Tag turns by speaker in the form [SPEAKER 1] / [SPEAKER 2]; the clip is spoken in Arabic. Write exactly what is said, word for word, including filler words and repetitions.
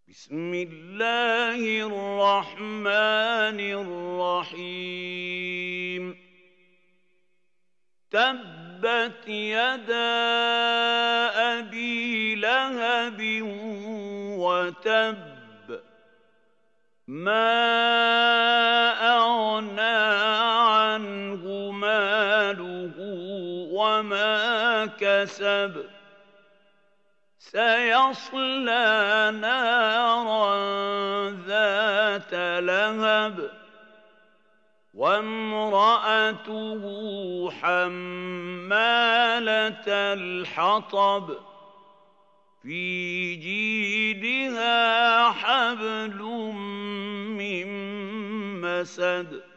[SPEAKER 1] بسم الله الرحمن الرحيم تبت يدا أبي لهب وتب ما أغنى عنه ماله وما كسب سيصلى نارا ذات لهب وامرأته حمالة الحطب في جيدها حبل من مسد